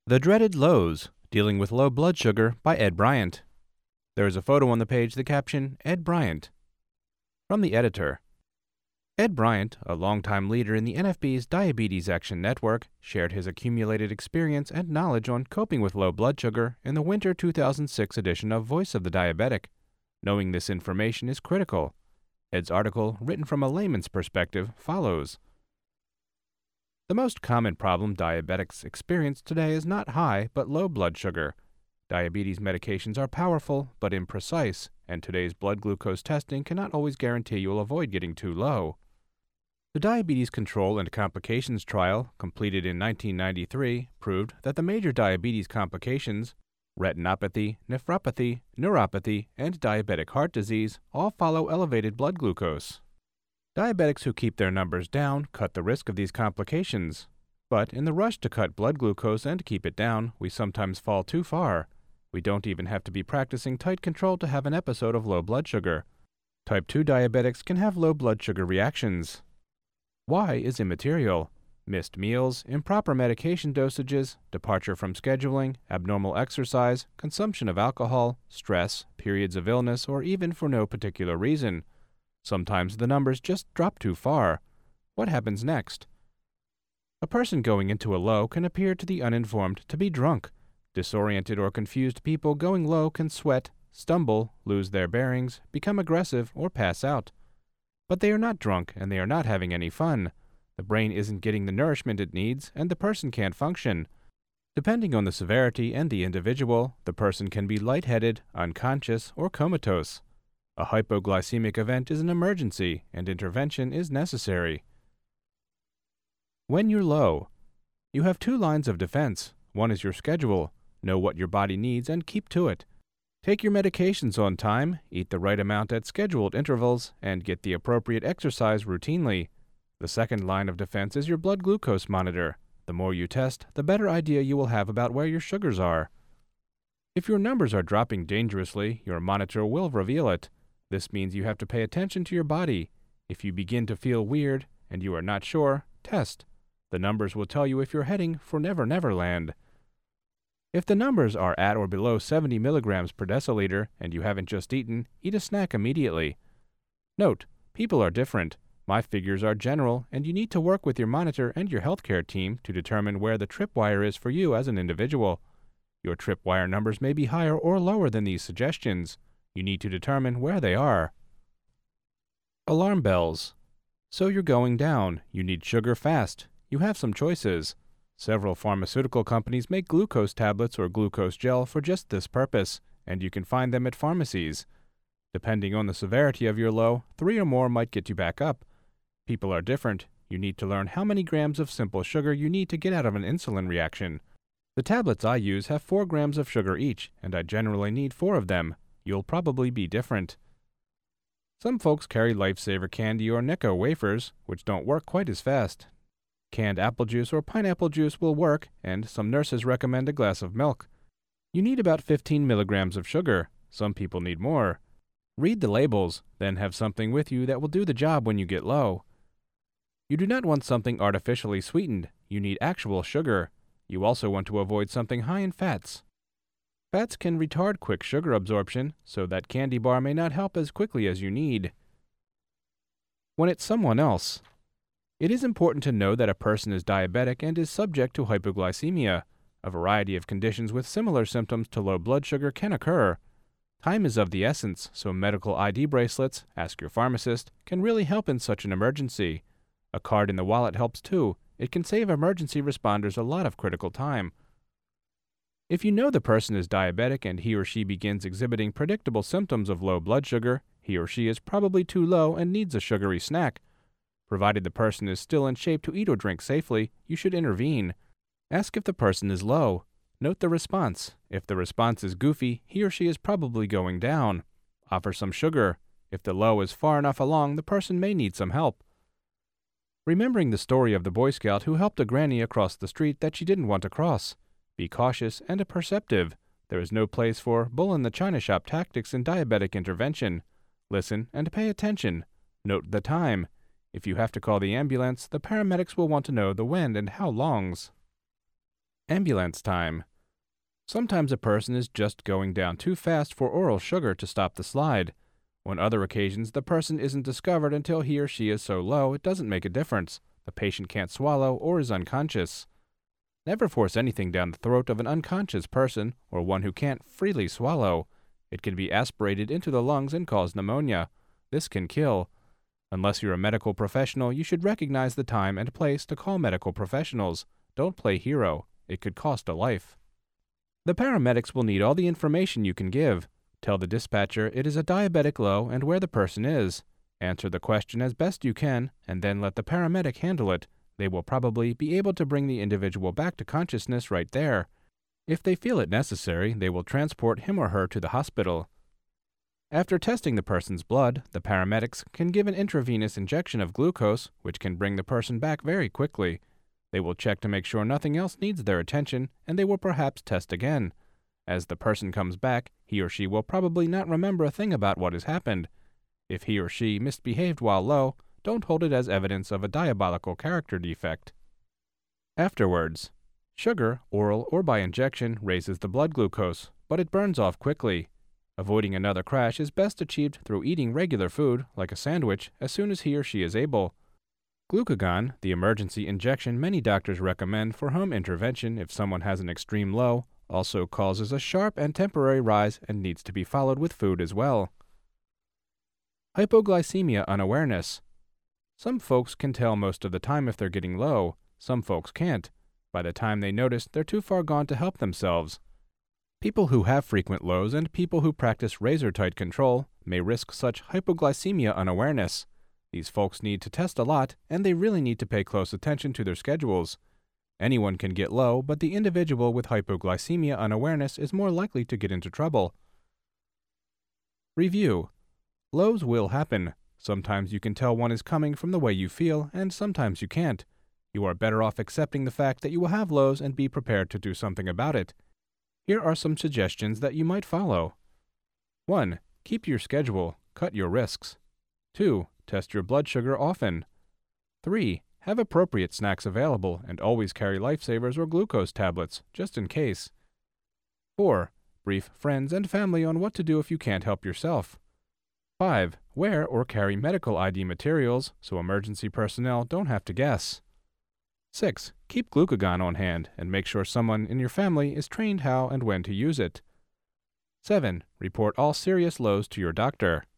The Dreaded Lows, Dealing with Low Blood Sugar by Ed Bryant. There is a photo on the page, the caption, Ed Bryant. From the editor. Ed Bryant, a longtime leader in the NFB's Diabetes Action Network, shared his accumulated experience and knowledge on coping with low blood sugar in the winter 2006 edition of Voice of the Diabetic. Knowing this information is critical. Ed's article, written from a layman's perspective, follows. The most common problem diabetics experience today is not high, but low blood sugar. Diabetes medications are powerful, but imprecise, and today's blood glucose testing cannot always guarantee you'll avoid getting too low. The Diabetes Control and Complications Trial, completed in 1993, proved that the major diabetes complications, retinopathy, nephropathy, neuropathy, and diabetic heart disease, all follow elevated blood glucose. Diabetics who keep their numbers down cut the risk of these complications. But in the rush to cut blood glucose and keep it down, we sometimes fall too far. We don't even have to be practicing tight control to have an episode of low blood sugar. Type 2 diabetics can have low blood sugar reactions. Why is immaterial. Missed meals, improper medication dosages, departure from scheduling, abnormal exercise, consumption of alcohol, stress, periods of illness, or even for no particular reason. Sometimes the numbers just drop too far. What happens next? A person going into a low can appear to the uninformed to be drunk. Disoriented or confused people going low can sweat, stumble, lose their bearings, become aggressive, or pass out. But they are not drunk and they are not having any fun. The brain isn't getting the nourishment it needs and the person can't function. Depending on the severity and the individual, the person can be lightheaded, unconscious, or comatose. A hypoglycemic event is an emergency, and intervention is necessary. When you're low, you have two lines of defense. One is your schedule. Know what your body needs and keep to it. Take your medications on time, eat the right amount at scheduled intervals, and get the appropriate exercise routinely. The second line of defense is your blood glucose monitor. The more you test, the better idea you will have about where your sugars are. If your numbers are dropping dangerously, your monitor will reveal it. This means you have to pay attention to your body. If you begin to feel weird and you are not sure, test. The numbers will tell you if you're heading for Never Never Land. If the numbers are at or below 70 milligrams per deciliter and you haven't just eaten, eat a snack immediately. Note, people are different. My figures are general, and you need to work with your monitor and your healthcare team to determine where the tripwire is for you as an individual. Your tripwire numbers may be higher or lower than these suggestions. You need to determine where they are. Alarm bells. So you're going down. You need sugar fast. You have some choices. Several pharmaceutical companies make glucose tablets or glucose gel for just this purpose, and you can find them at pharmacies. Depending on the severity of your low, 3 or more might get you back up. People are different. You need to learn how many grams of simple sugar you need to get out of an insulin reaction. The tablets I use have 4 grams of sugar each, and I generally need 4 of them. You'll probably be different. Some folks carry Lifesaver candy or Necco wafers, which don't work quite as fast. Canned apple juice or pineapple juice will work, and some nurses recommend a glass of milk. You need about 15 milligrams of sugar. Some people need more. Read the labels, then have something with you that will do the job when you get low. You do not want something artificially sweetened. You need actual sugar. You also want to avoid something high in fats. Fats can retard quick sugar absorption, so that candy bar may not help as quickly as you need. When it's someone else. It is important to know that a person is diabetic and is subject to hypoglycemia. A variety of conditions with similar symptoms to low blood sugar can occur. Time is of the essence, so medical ID bracelets, ask your pharmacist, can really help in such an emergency. A card in the wallet helps too. It can save emergency responders a lot of critical time. If you know the person is diabetic and he or she begins exhibiting predictable symptoms of low blood sugar, he or she is probably too low and needs a sugary snack. Provided the person is still in shape to eat or drink safely, you should intervene. Ask if the person is low. Note the response. If the response is goofy, he or she is probably going down. Offer some sugar. If the low is far enough along, the person may need some help. Remembering the story of the Boy Scout who helped a granny across the street that she didn't want to cross. Be cautious and perceptive. There is no place for bull-in-the-china shop tactics in diabetic intervention. Listen and pay attention. Note the time. If you have to call the ambulance, the paramedics will want to know the when and how longs. Ambulance time. Sometimes a person is just going down too fast for oral sugar to stop the slide. On other occasions, the person isn't discovered until he or she is so low it doesn't make a difference. The patient can't swallow or is unconscious. Never force anything down the throat of an unconscious person or one who can't freely swallow. It can be aspirated into the lungs and cause pneumonia. This can kill. Unless you're a medical professional, you should recognize the time and place to call medical professionals. Don't play hero. It could cost a life. The paramedics will need all the information you can give. Tell the dispatcher it is a diabetic low and where the person is. Answer the question as best you can, and then let the paramedic handle it. They will probably be able to bring the individual back to consciousness right there. If they feel it necessary, they will transport him or her to the hospital. After testing the person's blood, the paramedics can give an intravenous injection of glucose, which can bring the person back very quickly. They will check to make sure nothing else needs their attention, and they will perhaps test again. As the person comes back, he or she will probably not remember a thing about what has happened. If he or she misbehaved while low, don't hold it as evidence of a diabolical character defect. Afterwards. Sugar, oral or by injection, raises the blood glucose, but it burns off quickly. Avoiding another crash is best achieved through eating regular food, like a sandwich, as soon as he or she is able. Glucagon, the emergency injection many doctors recommend for home intervention if someone has an extreme low, also causes a sharp and temporary rise and needs to be followed with food as well. Hypoglycemia unawareness. Some folks can tell most of the time if they're getting low. Some folks can't. By the time they notice, they're too far gone to help themselves. People who have frequent lows and people who practice razor-tight control may risk such hypoglycemia unawareness. These folks need to test a lot, and they really need to pay close attention to their schedules. Anyone can get low, but the individual with hypoglycemia unawareness is more likely to get into trouble. Review. Lows will happen. Sometimes you can tell one is coming from the way you feel, and sometimes you can't. You are better off accepting the fact that you will have lows and be prepared to do something about it. Here are some suggestions that you might follow. 1. Keep your schedule. Cut your risks. 2. Test your blood sugar often. 3. Have appropriate snacks available and always carry lifesavers or glucose tablets, just in case. 4. Brief friends and family on what to do if you can't help yourself. 5. Wear or carry medical ID materials so emergency personnel don't have to guess. 6. Keep glucagon on hand and make sure someone in your family is trained how and when to use it. 7. Report all serious lows to your doctor.